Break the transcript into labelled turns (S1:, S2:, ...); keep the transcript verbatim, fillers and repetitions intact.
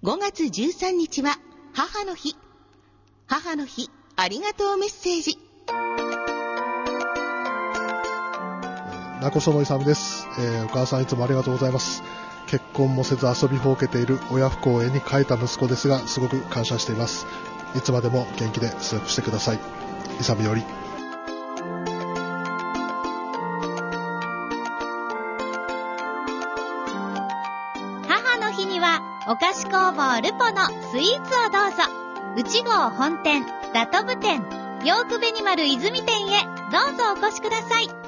S1: ごがつじゅうさんにちは母の日。母の日ありがとうメッセージ。
S2: 中園勇です、えー、お母さんいつもありがとうございます。結婚もせず遊びほうけている親不孝を絵に描いた息子ですが、すごく感謝しています。いつまでも元気で活躍してください。勇より。
S3: 母の日にはお菓子工房ルポのスイーツをどうぞ。内郷本店、ラトブ店、ヨークベニマル泉店へどうぞお越しください。